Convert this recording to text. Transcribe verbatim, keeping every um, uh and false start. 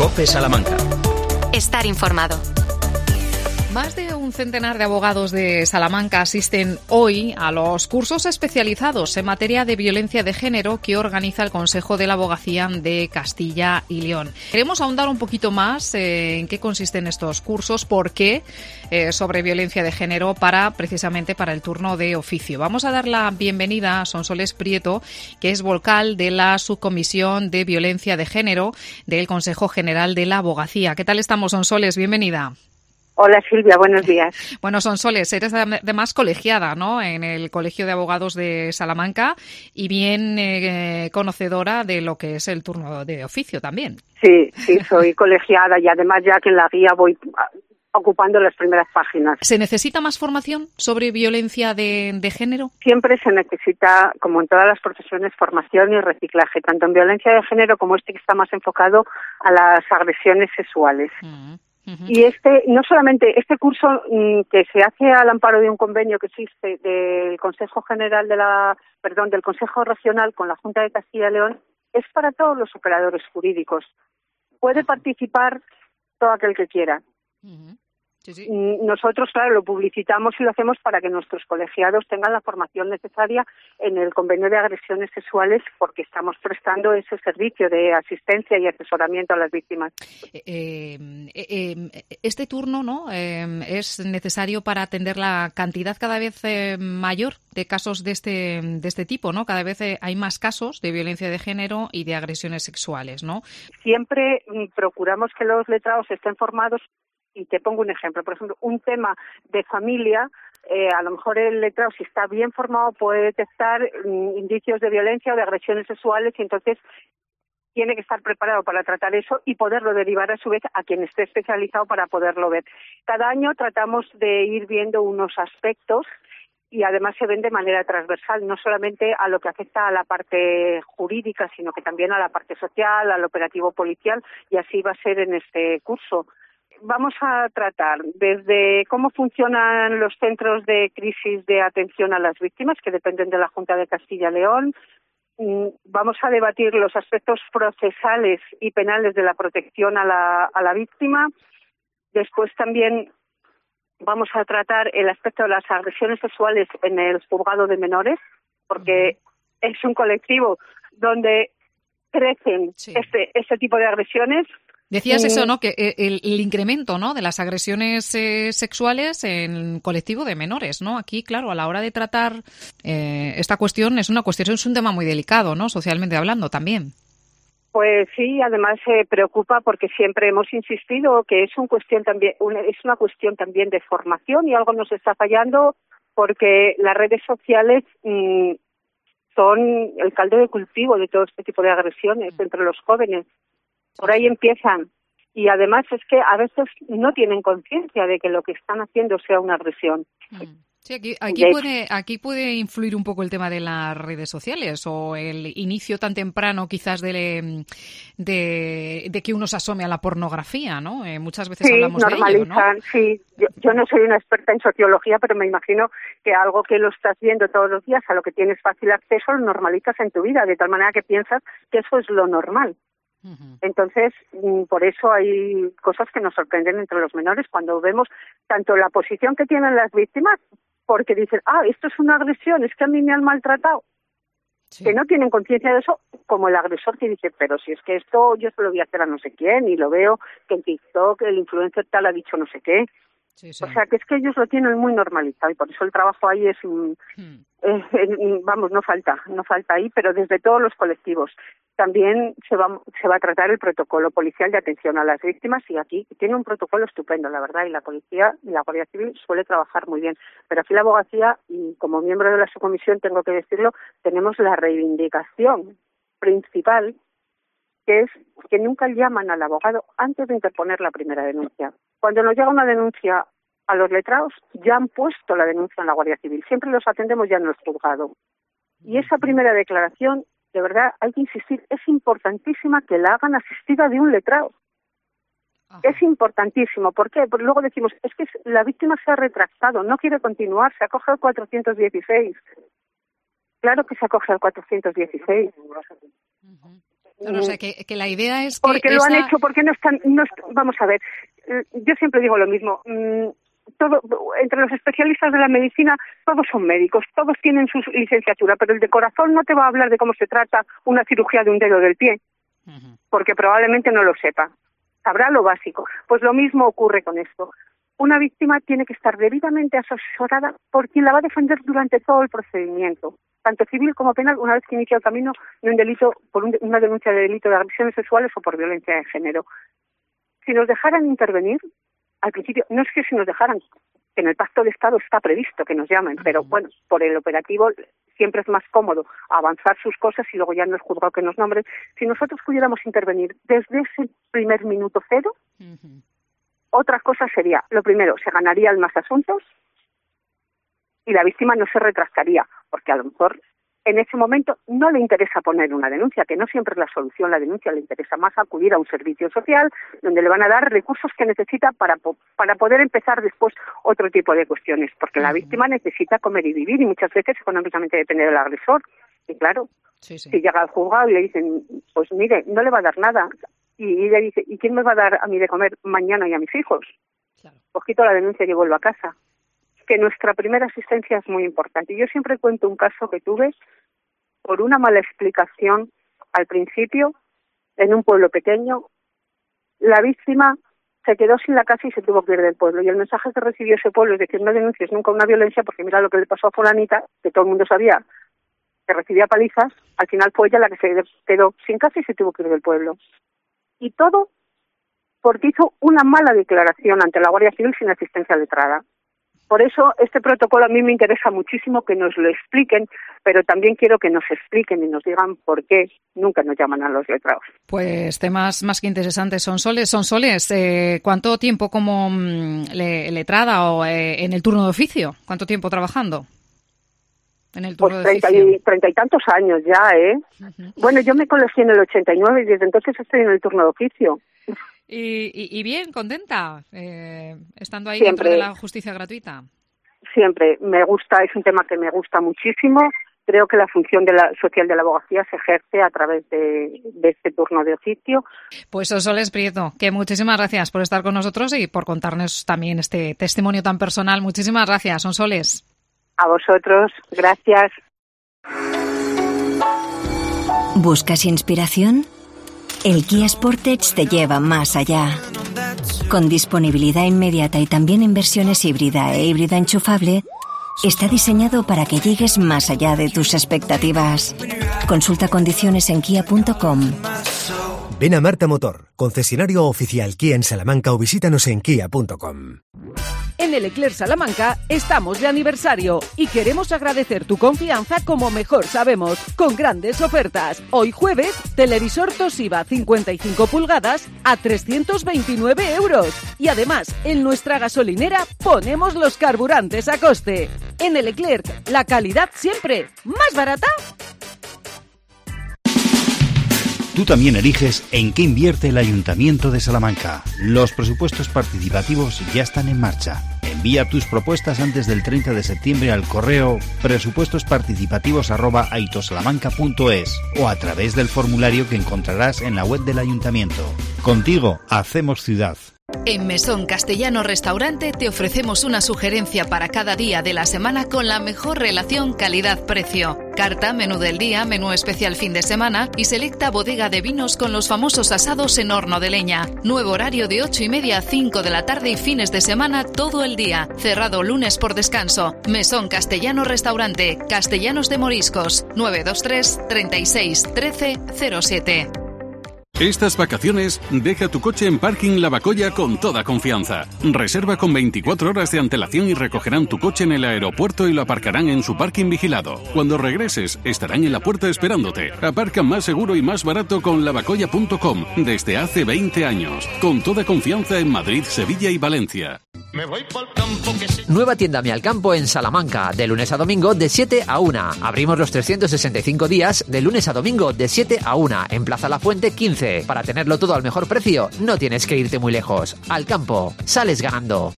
COPE Salamanca. Estar informado. Más de un centenar de abogados de Salamanca asisten hoy a los cursos especializados en materia de violencia de género que organiza el Consejo de la Abogacía de Castilla y León. Queremos ahondar un poquito más eh, en qué consisten estos cursos, por qué eh, sobre violencia de género para precisamente para el turno de oficio. Vamos a dar la bienvenida a Sonsoles Prieto, que es vocal de la Subcomisión de Violencia de Género del Consejo General de la Abogacía. ¿Qué tal estamos, Sonsoles? Bienvenida. Hola Silvia, buenos días. Bueno, Sonsoles, eres además colegiada, ¿no?, en el Colegio de Abogados de Salamanca y bien eh, conocedora de lo que es el turno de oficio también. Sí, sí, soy colegiada y además ya que en la guía voy ocupando las primeras páginas. ¿Se necesita más formación sobre violencia de, de género? Siempre se necesita, como en todas las profesiones, formación y reciclaje, tanto en violencia de género como este que está más enfocado a las agresiones sexuales. Uh-huh. Uh-huh. Y este, no solamente este curso mmm, que se hace al amparo de un convenio que existe del Consejo General de la, perdón, del Consejo Regional con la Junta de Castilla y León, es para todos los operadores jurídicos. Puede uh-huh. participar todo aquel que quiera. Uh-huh. Sí, sí. Nosotros, claro, lo publicitamos y lo hacemos para que nuestros colegiados tengan la formación necesaria en el convenio de agresiones sexuales, porque estamos prestando ese servicio de asistencia y asesoramiento a las víctimas. Eh, eh, eh, este turno, ¿no?, eh, es necesario para atender la cantidad cada vez eh, mayor de casos de este de este tipo, ¿no? Cada vez eh, hay más casos de violencia de género y de agresiones sexuales, ¿no? Siempre mm, procuramos que los letrados estén formados. Y te pongo un ejemplo, por ejemplo, un tema de familia, eh, a lo mejor el letrado, si está bien formado, puede detectar mm, indicios de violencia o de agresiones sexuales y entonces tiene que estar preparado para tratar eso y poderlo derivar a su vez a quien esté especializado para poderlo ver. Cada año tratamos de ir viendo unos aspectos y además se ven de manera transversal, no solamente a lo que afecta a la parte jurídica, sino que también a la parte social, al operativo policial, y así va a ser en este curso. Vamos a tratar desde cómo funcionan los centros de crisis de atención a las víctimas, que dependen de la Junta de Castilla y León. Vamos a debatir los aspectos procesales y penales de la protección a la, a la víctima. Después también vamos a tratar el aspecto de las agresiones sexuales en el juzgado de menores, porque es un colectivo donde crecen sí. este, este tipo de agresiones. Decías eso, ¿no?, que el, el incremento, ¿no?, de las agresiones eh, sexuales en colectivo de menores, ¿no? Aquí, claro, a la hora de tratar eh, esta cuestión es una cuestión, es un tema muy delicado, ¿no?, socialmente hablando también. Pues sí, además se eh, preocupa porque siempre hemos insistido que es un cuestión también, una, es una cuestión también de formación y algo nos está fallando porque las redes sociales mmm, son el caldo de cultivo de todo este tipo de agresiones entre los jóvenes. Por ahí empiezan. Y además es que a veces no tienen conciencia de que lo que están haciendo sea una agresión. Sí, aquí, aquí, puede, aquí puede influir un poco el tema de las redes sociales o el inicio tan temprano quizás de, de, de que uno se asome a la pornografía, ¿no? Eh, muchas veces sí, hablamos de ello, ¿no? Sí, yo, yo no soy una experta en sociología, pero me imagino que algo que lo estás viendo todos los días, a lo que tienes fácil acceso, lo normalizas en tu vida, de tal manera que piensas que eso es lo normal. Entonces, por eso hay cosas que nos sorprenden entre los menores cuando vemos tanto la posición que tienen las víctimas, porque dicen, ah, esto es una agresión, es que a mí me han maltratado, sí. que no tienen conciencia de eso, como el agresor que dice, pero si es que esto yo se lo voy a hacer a no sé quién y lo veo que en TikTok el influencer tal ha dicho no sé qué. Sí, sí. O sea, que es que ellos lo tienen muy normalizado y por eso el trabajo ahí es, hmm. eh, eh, vamos, no falta, no falta ahí, pero desde todos los colectivos. También se va, se va a tratar el protocolo policial de atención a las víctimas y aquí tiene un protocolo estupendo, la verdad, y la policía y la Guardia Civil suele trabajar muy bien. Pero aquí la abogacía, y como miembro de la subcomisión tengo que decirlo, tenemos la reivindicación principal, que es que nunca llaman al abogado antes de interponer la primera denuncia. Cuando nos llega una denuncia a los letrados, ya han puesto la denuncia en la Guardia Civil. Siempre los atendemos ya en el juzgado. Y esa primera declaración, de verdad, hay que insistir, es importantísima que la hagan asistida de un letrado. Ajá. Es importantísimo. ¿Por qué? Porque luego decimos, es que la víctima se ha retractado, no quiere continuar, se acoge al cuatrocientos dieciséis. Claro que se acoge al cuatrocientos dieciséis. Uh-huh. No, o sea, que, que la idea es que porque esa... lo han hecho, porque no están, no est- vamos a ver, yo siempre digo lo mismo, todo, entre los especialistas de la medicina, todos son médicos, todos tienen su licenciatura, pero el de corazón no te va a hablar de cómo se trata una cirugía de un dedo del pie, uh-huh. porque probablemente no lo sepa, sabrá lo básico. Pues lo mismo ocurre con esto. Una víctima tiene que estar debidamente asesorada por quien la va a defender durante todo el procedimiento, tanto civil como penal, una vez que inicia el camino de un delito, por un, una denuncia de delito de agresiones sexuales o por violencia de género. Si nos dejaran intervenir, al principio, no es que si nos dejaran, que en el pacto de Estado está previsto que nos llamen, pero bueno, por el operativo siempre es más cómodo avanzar sus cosas y luego ya no es juzgado que nos nombren. Si nosotros pudiéramos intervenir desde ese primer minuto cero, uh-huh. otra cosa sería, lo primero, se ganarían más asuntos y la víctima no se retractaría, porque a lo mejor en ese momento no le interesa poner una denuncia, que no siempre es la solución la denuncia, le interesa más acudir a un servicio social donde le van a dar recursos que necesita para para poder empezar después otro tipo de cuestiones, porque la víctima necesita comer y vivir y muchas veces económicamente depende del agresor. Y claro, sí, sí. si llega al juzgado y le dicen, pues mire, no le va a dar nada, y, y le dice, ¿y quién me va a dar a mí de comer mañana y a mis hijos? Claro. Pues quito la denuncia y vuelvo a casa. Que nuestra primera asistencia es muy importante. Yo siempre cuento un caso que tuve por una mala explicación al principio en un pueblo pequeño. La víctima se quedó sin la casa y se tuvo que ir del pueblo. Y el mensaje que recibió ese pueblo es decir, no denuncies nunca una violencia porque mira lo que le pasó a fulanita, que todo el mundo sabía que recibía palizas. Al final fue ella la que se quedó sin casa y se tuvo que ir del pueblo. Y todo porque hizo una mala declaración ante la Guardia Civil sin asistencia letrada. Por eso este protocolo a mí me interesa muchísimo que nos lo expliquen, pero también quiero que nos expliquen y nos digan por qué nunca nos llaman a los letrados. Pues temas más que interesantes. Sonsoles, Sonsoles, eh, ¿cuánto tiempo como le, letrada o eh, en el turno de oficio? ¿Cuánto tiempo trabajando en el turno pues de treinta oficio? Y, treinta y tantos años ya, ¿eh? Uh-huh. Bueno, yo me colegié en el ochenta y nueve y desde entonces estoy en el turno de oficio. Y, y, y bien, contenta, eh, estando ahí siempre, dentro de la justicia gratuita. Siempre, me gusta, es un tema que me gusta muchísimo. Creo que la función de la, social de la abogacía se ejerce a través de, de este turno de oficio. Pues Sonsoles Prieto, que muchísimas gracias por estar con nosotros y por contarnos también este testimonio tan personal. Muchísimas gracias, Sonsoles. A vosotros, gracias. ¿Buscas inspiración? El Kia Sportage te lleva más allá. Con disponibilidad inmediata y también en versiones híbrida e híbrida enchufable, está diseñado para que llegues más allá de tus expectativas. Consulta condiciones en kia punto com. Ven a Marta Motor, concesionario oficial Kia en Salamanca o visítanos en kia punto com. En el Leclerc Salamanca estamos de aniversario y queremos agradecer tu confianza como mejor sabemos, con grandes ofertas. Hoy jueves, televisor Toshiba cincuenta y cinco pulgadas a trescientos veintinueve euros. Y además, en nuestra gasolinera ponemos los carburantes a coste. En el Leclerc, la calidad siempre más barata. Tú también eliges en qué invierte el Ayuntamiento de Salamanca. Los presupuestos participativos ya están en marcha. Envía tus propuestas antes del treinta de septiembre al correo presupuestosparticipativos arroba aitosalamanca punto es o a través del formulario que encontrarás en la web del Ayuntamiento. Contigo hacemos ciudad. En Mesón Castellano Restaurante te ofrecemos una sugerencia para cada día de la semana con la mejor relación calidad-precio. Carta, menú del día, menú especial fin de semana y selecta bodega de vinos con los famosos asados en horno de leña. Nuevo horario de ocho y media a cinco de la tarde y fines de semana todo el día. Cerrado lunes por descanso. Mesón Castellano Restaurante, Castellanos de Moriscos, nueve dos tres, treinta y seis, trece, cero siete. Estas vacaciones, deja tu coche en Parking Lavacolla con toda confianza. Reserva con veinticuatro horas de antelación y recogerán tu coche en el aeropuerto y lo aparcarán en su parking vigilado. Cuando regreses, estarán en la puerta esperándote. Aparca más seguro y más barato con lavacolla punto com desde hace veinte años. Con toda confianza en Madrid, Sevilla y Valencia. Me voy pa'l campo que se... Nueva tienda Mi Alcampo en Salamanca, de lunes a domingo de siete a una. Abrimos los trescientos sesenta y cinco días, de lunes a domingo de siete a una, en Plaza La Fuente quince. Para tenerlo todo al mejor precio, no tienes que irte muy lejos. Alcampo, sales ganando.